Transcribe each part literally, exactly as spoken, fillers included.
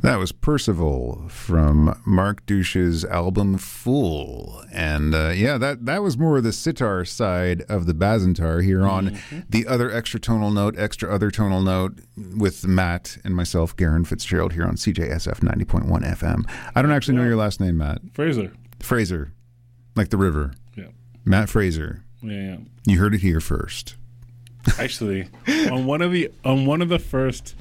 That was Percival from Mark Douche's album Fool. And uh, yeah, that, that was more of the sitar side of the Bazantar here on mm-hmm. the other extra tonal note, extra other tonal note with Matt and myself, Garen Fitzgerald, here on C J S F ninety point one F M. I don't actually know your last name, Matt. Fraser. Fraser. Like the river. Yeah. Matt Fraser. Yeah, yeah. You heard it here first. Actually, on one of the on one of the first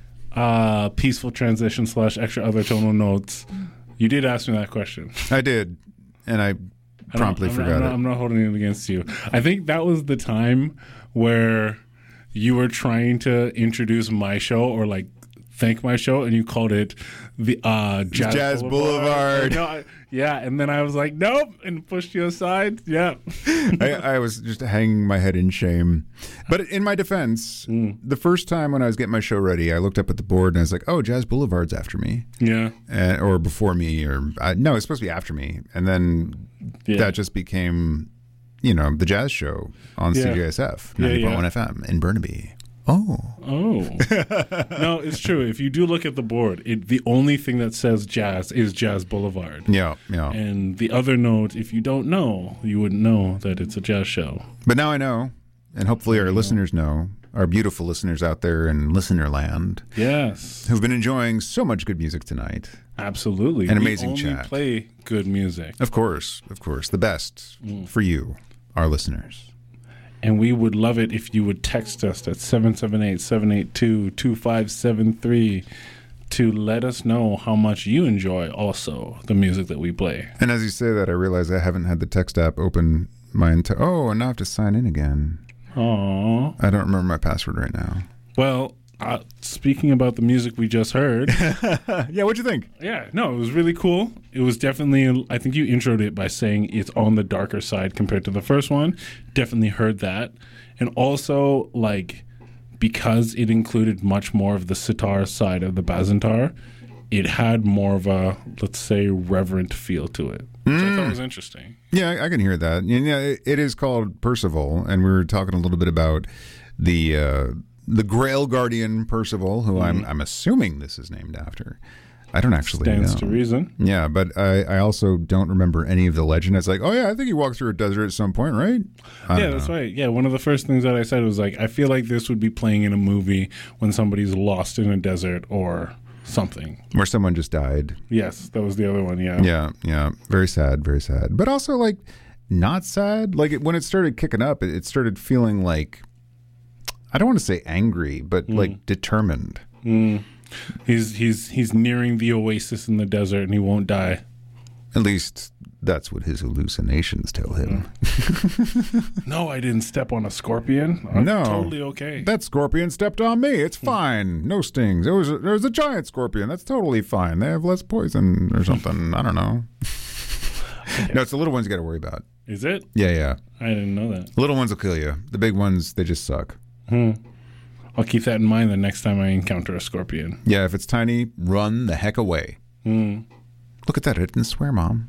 uh, peaceful transition slash extra other tonal notes, you did ask me that question. I did, and I promptly I I'm forgot not, I'm it. not, I'm not holding it against you. I think that was the time where you were trying to introduce my show or like thank my show, and you called it the uh, Jazz, Jazz Boulevard. Boulevard. No, I, yeah, and then I was like, nope, and pushed you aside. Yeah. I, I was just hanging my head in shame. But in my defense, mm. the first time when I was getting my show ready, I looked up at the board and I was like, oh, Jazz Boulevard's after me. Yeah. Uh, or before me. or uh, No, it's supposed to be after me. And then yeah. that just became, you know, the jazz show on yeah. C J S F, ninety point one yeah, yeah. F M in Burnaby. Oh. Oh. No, it's true. If you do look at the board, it, the only thing that says jazz is Jazz Boulevard. Yeah, yeah. And the other note, if you don't know, you wouldn't know that it's a jazz show. But now I know, and hopefully our listeners know, our beautiful listeners out there in listener land. Yes. Who've been enjoying so much good music tonight. Absolutely. An amazing we only chat. Play good music. Of course, of course. The best mm. for you, our listeners. And we would love it if you would text us at seven seven eight, seven eight two, two five seven three to let us know how much you enjoy also the music that we play. And as you say that, I realize I haven't had the text app open my entire... Oh, and now I have to sign in again. Aww. I don't remember my password right now. Well, uh, speaking about the music we just heard... yeah, what'd you think? Yeah, no, it was really cool. It was definitely... I think you introed it by saying it's on the darker side compared to the first one. Definitely heard that. And also, like, because it included much more of the sitar side of the Bazantar, it had more of a, let's say, reverent feel to it, which mm. I thought was interesting. Yeah, I, I can hear that. Yeah, it, it is called Percival, and we were talking a little bit about the... Uh, The Grail Guardian Percival, who mm-hmm. I'm I'm assuming this is named after. I don't actually Stands know. to reason. Yeah, but I, I also don't remember any of the legend. It's like, oh yeah, I think he walked through a desert at some point, right? I yeah, that's right. Yeah, one of the first things that I said was like, I feel like this would be playing in a movie when somebody's lost in a desert or something. Where someone just died. Yes, that was the other one, yeah. Yeah, yeah. Very sad, very sad. But also like not sad. Like it, when it started kicking up, it, it started feeling like, I don't want to say angry, but mm. like determined. Mm. He's he's he's nearing the oasis in the desert, and he won't die. At least that's what his hallucinations tell him. Mm. No, I didn't step on a scorpion. I'm no, totally okay. That scorpion stepped on me. It's fine. No stings. It was a, there was a giant scorpion. That's totally fine. They have less poison or something. I don't know. Okay. No, it's the little ones you got to worry about. Is it? Yeah, yeah. I didn't know that. The little ones will kill you. The big ones, they just suck. Hmm. I'll keep that in mind the next time I encounter a scorpion. Yeah, if it's tiny, run the heck away. Hmm. Look at that. I didn't swear, Mom.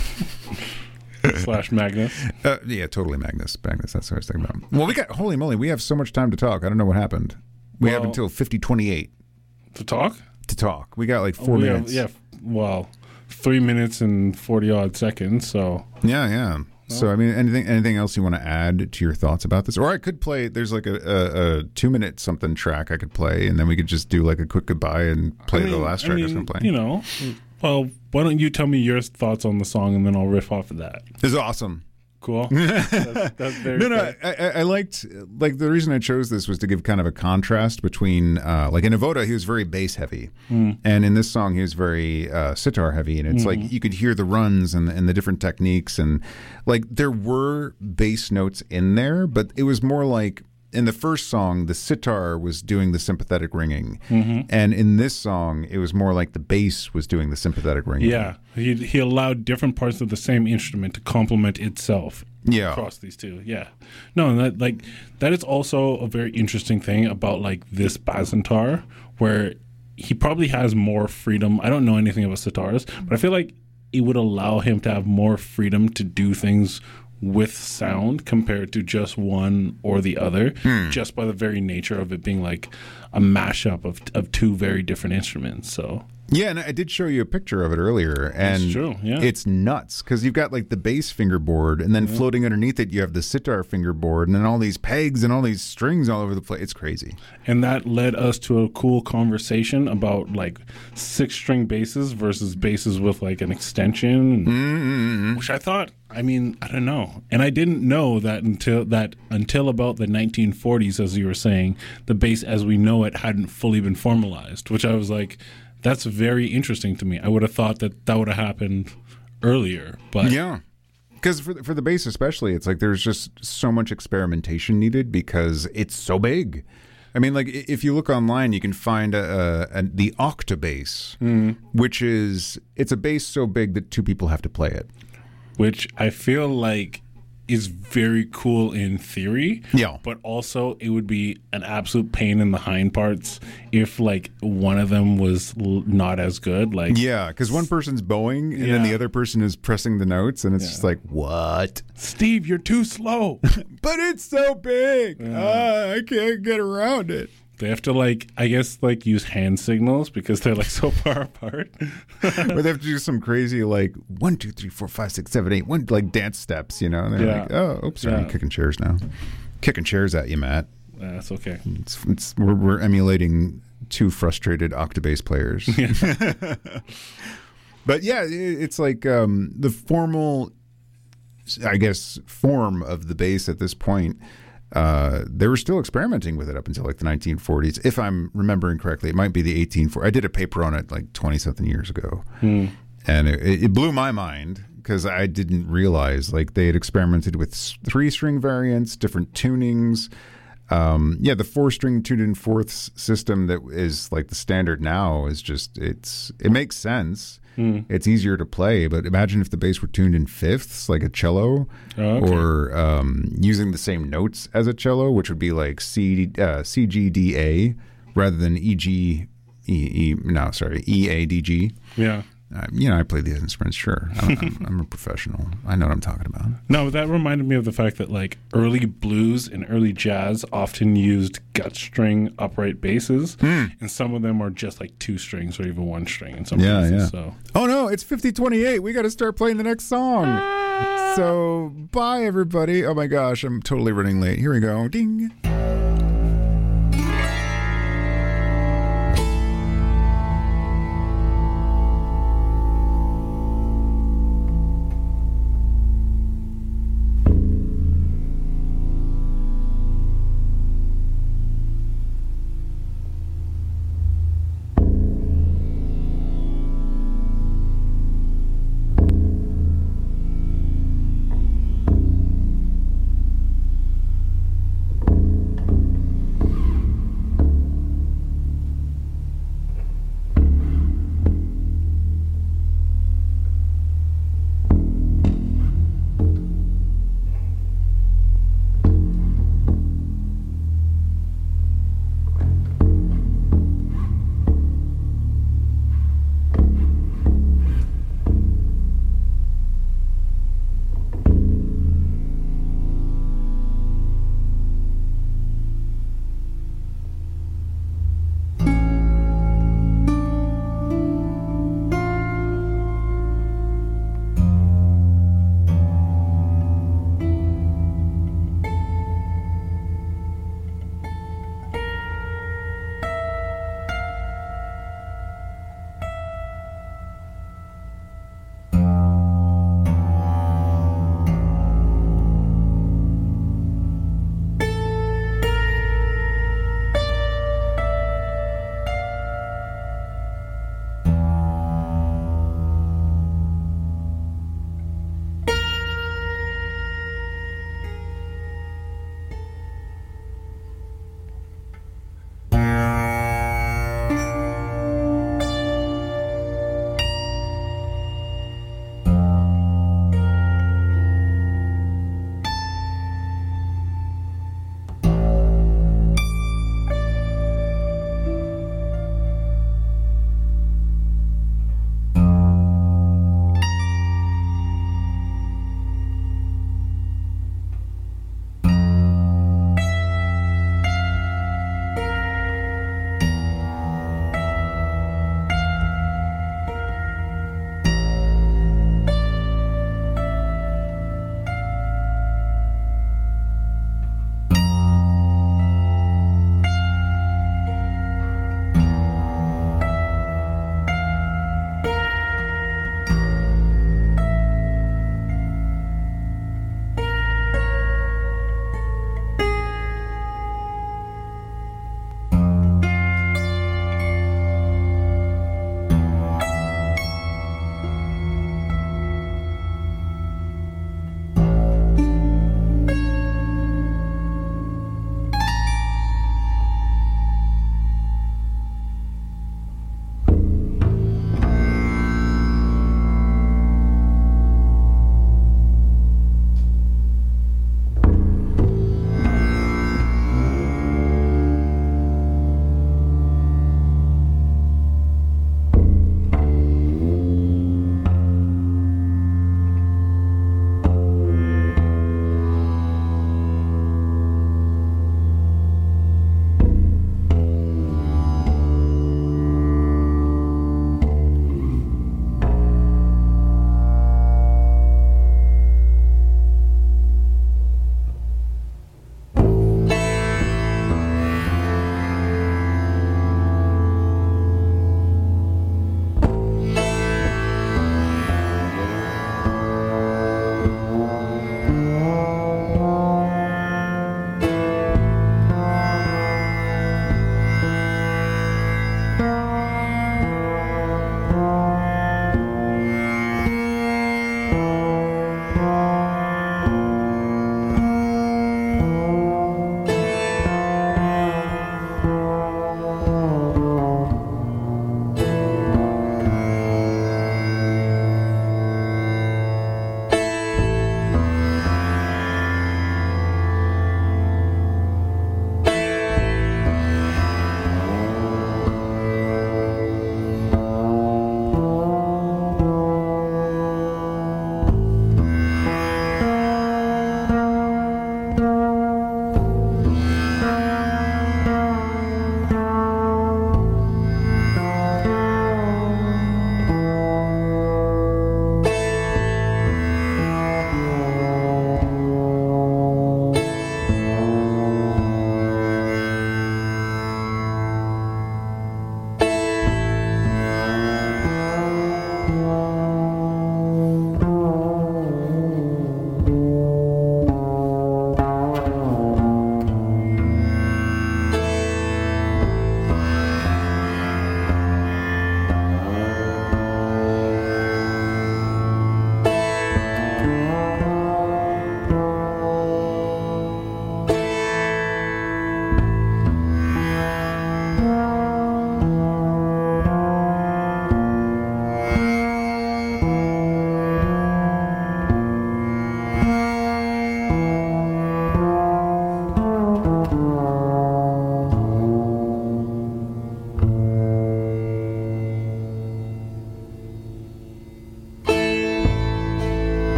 Slash Magnus. Uh, yeah, totally Magnus. Magnus, that's what I was thinking about. Well, we got, holy moly, we have so much time to talk. I don't know what happened. We well, have until fifty twenty-eight. To talk? To talk. We got like four we minutes. Have, yeah, well, three minutes and forty odd seconds, so. Yeah, yeah. So, I mean, anything anything else you want to add to your thoughts about this? Or I could play, there's like a, a, a two-minute something track I could play, and then we could just do like a quick goodbye and play I mean, the last track I mean, or something. You know, well, why don't you tell me your thoughts on the song, and then I'll riff off of that. It's awesome. Cool. That's, that's very no, no, I, I liked, like, the reason I chose this was to give kind of a contrast between, uh, like, in Avoda, he was very bass heavy. Mm. And in this song, he was very uh, sitar heavy. And it's mm. like, you could hear the runs and, and the different techniques. And, like, there were bass notes in there, but it was more like, in the first song, the sitar was doing the sympathetic ringing. Mm-hmm. And in this song, it was more like the bass was doing the sympathetic ringing. Yeah. He he allowed different parts of the same instrument to complement itself yeah. across these two. Yeah. No, and that like that is also a very interesting thing about like this Bazantar, where he probably has more freedom. I don't know anything about sitars, but I feel like it would allow him to have more freedom to do things with sound compared to just one or the other, hmm. just by the very nature of it being like a mashup of of two very different instruments. So Yeah, and I did show you a picture of it earlier, and It's true, yeah. it's nuts because you've got like the bass fingerboard, and then Yeah. floating underneath it, you have the sitar fingerboard, and then all these pegs and all these strings all over the place. It's crazy. And that led us to a cool conversation about like six string basses versus basses with like an extension, Mm-hmm. which I thought, I mean, I don't know. And I didn't know that until that until about the nineteen forties, as you were saying, the bass as we know it hadn't fully been formalized, which I was like, that's very interesting to me. I would have thought that that would have happened earlier, but Yeah. Because for the, for the bass especially, it's like there's just so much experimentation needed because it's so big. I mean, like i- if you look online, you can find a, a, a, the octabass, which is it's a bass so big that two people have to play it. which I feel like is very cool in theory. Yeah. But also it would be an absolute pain in the hind parts if like one of them was l- not as good. Like, Yeah, because one person's bowing and then Yeah. the other person is pressing the notes, and it's Yeah. just like, what? Steve, you're too slow. But it's so big. Ah, I can't get around it. They have to like, I guess like use hand signals because they're like so far apart. Or they have to do some crazy like one, two, three, four, five, six, seven, eight, one like dance steps, you know? And they're Yeah. like, oh, oops, sorry, I'm Yeah. kicking chairs now. Kicking chairs at you, Matt. That's okay. It's, it's we're, we're emulating two frustrated octabass players. But yeah, it, it's like um, the formal, I guess, form of the bass at this point. Uh, they were still experimenting with it up until like the nineteen forties, if I'm remembering correctly. It might be the eighteen forties. I did a paper on it like twenty something years ago, and it, it blew my mind because I didn't realize like they had experimented with three string variants, different tunings. Um, yeah, the four string tuned in fourths system that is like the standard now is just it's it makes sense. It's easier to play, but imagine if the bass were tuned in fifths, like a cello, Oh, okay. or um, using the same notes as a cello, which would be like C, uh, C G D A rather than E G, E, E no, sorry, E A D G. Yeah. Uh, you know, I play these instruments, sure. I'm, I'm, I'm a professional. I know what I'm talking about. No, but that reminded me of the fact that like early blues and early jazz often used gut string upright basses, and some of them are just like two strings or even one string in some Yeah, cases. yeah. So Oh no, it's fifty twenty-eight. We got to start playing the next song. So, bye everybody. Oh my gosh, I'm totally running late. Here we go. Ding.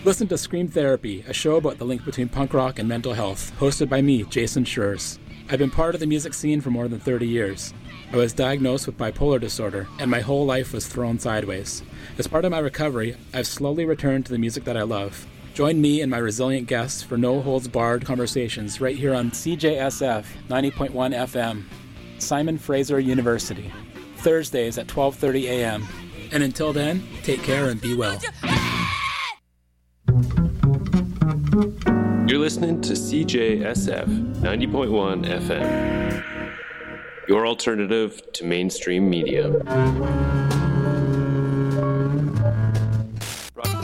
Listen to Scream Therapy, a show about the link between punk rock and mental health, hosted by me, Jason Schurz. I've been part of the music scene for more than thirty years. I was diagnosed with bipolar disorder, and my whole life was thrown sideways. As part of my recovery, I've slowly returned to the music that I love. Join me and my resilient guests for no-holds-barred conversations right here on C J S F ninety point one F M, Simon Fraser University, Thursdays at twelve thirty a.m. And until then, take care and be well. You're listening to C J S F ninety point one F M, your alternative to mainstream media.